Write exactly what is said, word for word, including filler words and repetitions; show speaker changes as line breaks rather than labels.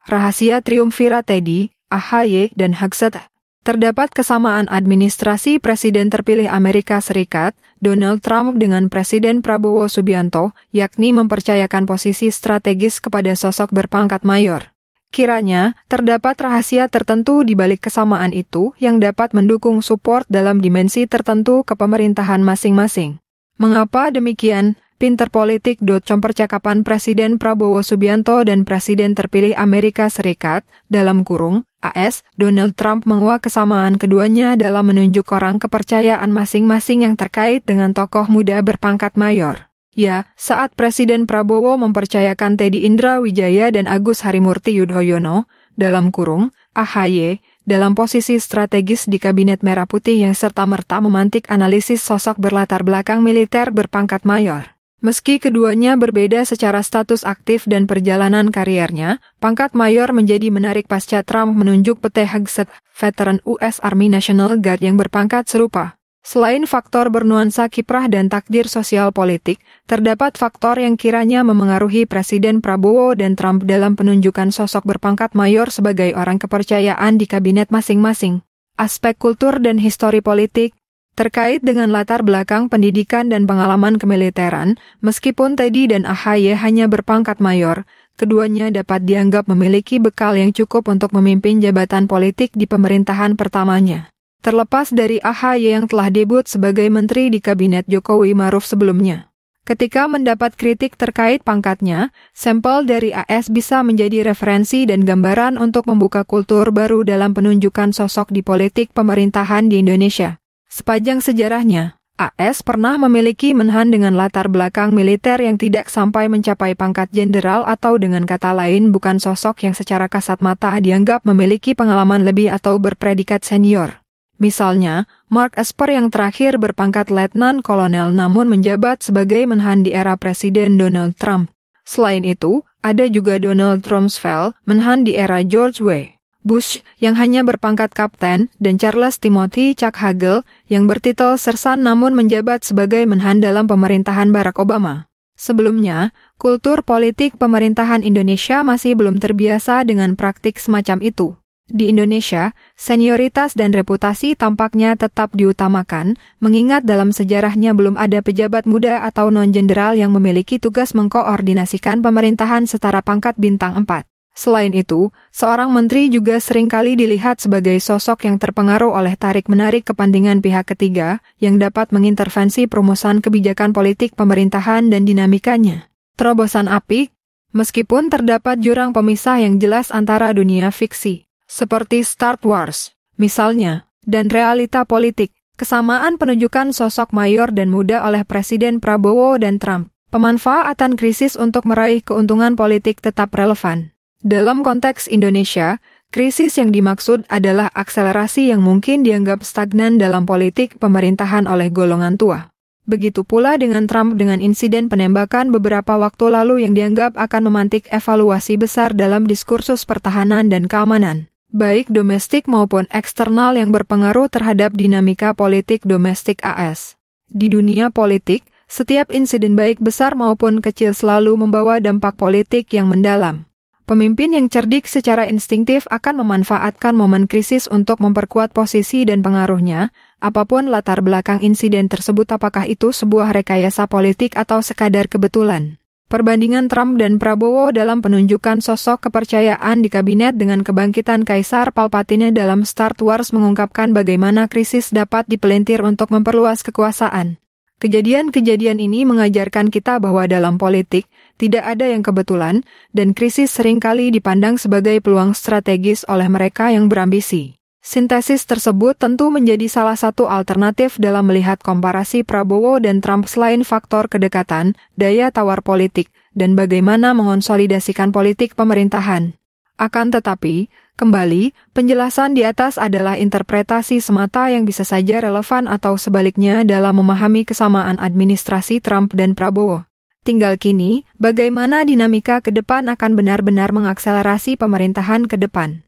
rahasia triumvirat Teddy, A H Y, dan Hegseth. Terdapat kesamaan administrasi Presiden terpilih Amerika Serikat, Donald Trump dengan Presiden Prabowo Subianto, yakni mempercayakan posisi strategis kepada sosok berpangkat mayor. Kiranya, terdapat rahasia tertentu di balik kesamaan itu yang dapat mendukung support dalam dimensi tertentu kepemerintahan masing-masing. Mengapa demikian? Pinterpolitik dot com percakapan Presiden Prabowo Subianto dan Presiden terpilih Amerika Serikat, dalam kurung, A S, Donald Trump menguak kesamaan keduanya dalam menunjuk orang kepercayaan masing-masing yang terkait dengan tokoh muda berpangkat mayor. Ya, saat Presiden Prabowo mempercayakan Teddy Indra Wijaya dan Agus Harimurti Yudhoyono, dalam kurung, A H Y, dalam posisi strategis di Kabinet Merah Putih yang serta-merta memantik analisis sosok berlatar belakang militer berpangkat mayor. Meski keduanya berbeda secara status aktif dan perjalanan kariernya, pangkat mayor menjadi menarik pasca Trump menunjuk Pete Hegseth, veteran U S Army National Guard yang berpangkat serupa. Selain faktor bernuansa kiprah dan takdir sosial politik, terdapat faktor yang kiranya memengaruhi Presiden Prabowo dan Trump dalam penunjukan sosok berpangkat mayor sebagai orang kepercayaan di kabinet masing-masing. Aspek kultur dan histori politik. Terkait dengan latar belakang pendidikan dan pengalaman kemiliteran, meskipun Teddy dan A H Y hanya berpangkat mayor, keduanya dapat dianggap memiliki bekal yang cukup untuk memimpin jabatan politik di pemerintahan pertamanya. Terlepas dari A H Y yang telah debut sebagai menteri di kabinet Jokowi Maruf sebelumnya. Ketika mendapat kritik terkait pangkatnya, sampel dari A S bisa menjadi referensi dan gambaran untuk membuka kultur baru dalam penunjukan sosok di politik pemerintahan di Indonesia. Sepanjang sejarahnya, A S pernah memiliki menhan dengan latar belakang militer yang tidak sampai mencapai pangkat jenderal atau dengan kata lain bukan sosok yang secara kasat mata dianggap memiliki pengalaman lebih atau berpredikat senior. Misalnya, Mark Esper yang terakhir berpangkat letnan kolonel namun menjabat sebagai menhan di era Presiden Donald Trump. Selain itu, ada juga Donald Rumsfeld, menhan di era George W. Bush yang hanya berpangkat kapten, dan Charles Timothy Chuck Hagel yang bertitel sersan namun menjabat sebagai menhan dalam pemerintahan Barack Obama. Sebelumnya, kultur politik pemerintahan Indonesia masih belum terbiasa dengan praktik semacam itu. Di Indonesia, senioritas dan reputasi tampaknya tetap diutamakan, mengingat dalam sejarahnya belum ada pejabat muda atau non-jenderal yang memiliki tugas mengkoordinasikan pemerintahan setara pangkat bintang empat. Selain itu, seorang menteri juga seringkali dilihat sebagai sosok yang terpengaruh oleh tarik-menarik kepentingan pihak ketiga yang dapat mengintervensi perumusan kebijakan politik pemerintahan dan dinamikanya. Terobosan apik, meskipun terdapat jurang pemisah yang jelas antara dunia fiksi, seperti Star Wars, misalnya, dan realita politik, kesamaan penunjukan sosok mayor dan muda oleh Presiden Prabowo dan Trump, pemanfaatan krisis untuk meraih keuntungan politik tetap relevan. Dalam konteks Indonesia, krisis yang dimaksud adalah akselerasi yang mungkin dianggap stagnan dalam politik pemerintahan oleh golongan tua. Begitu pula dengan Trump dengan insiden penembakan beberapa waktu lalu yang dianggap akan memantik evaluasi besar dalam diskursus pertahanan dan keamanan, baik domestik maupun eksternal yang berpengaruh terhadap dinamika politik domestik A S. Di dunia politik, setiap insiden baik besar maupun kecil selalu membawa dampak politik yang mendalam. Pemimpin yang cerdik secara instingtif akan memanfaatkan momen krisis untuk memperkuat posisi dan pengaruhnya, apapun latar belakang insiden tersebut apakah itu sebuah rekayasa politik atau sekadar kebetulan. Perbandingan Trump dan Prabowo dalam penunjukan sosok kepercayaan di kabinet dengan kebangkitan Kaisar Palpatine dalam Star Wars mengungkapkan bagaimana krisis dapat dipelintir untuk memperluas kekuasaan. Kejadian-kejadian ini mengajarkan kita bahwa dalam politik, tidak ada yang kebetulan, dan krisis seringkali dipandang sebagai peluang strategis oleh mereka yang berambisi. Sintesis tersebut tentu menjadi salah satu alternatif dalam melihat komparasi Prabowo dan Trump selain faktor kedekatan, daya tawar politik, dan bagaimana mengonsolidasikan politik pemerintahan. Akan tetapi, kembali, penjelasan di atas adalah interpretasi semata yang bisa saja relevan atau sebaliknya dalam memahami kesamaan administrasi Trump dan Prabowo. Tinggal kini, bagaimana dinamika ke depan akan benar-benar mengakselerasi pemerintahan ke depan.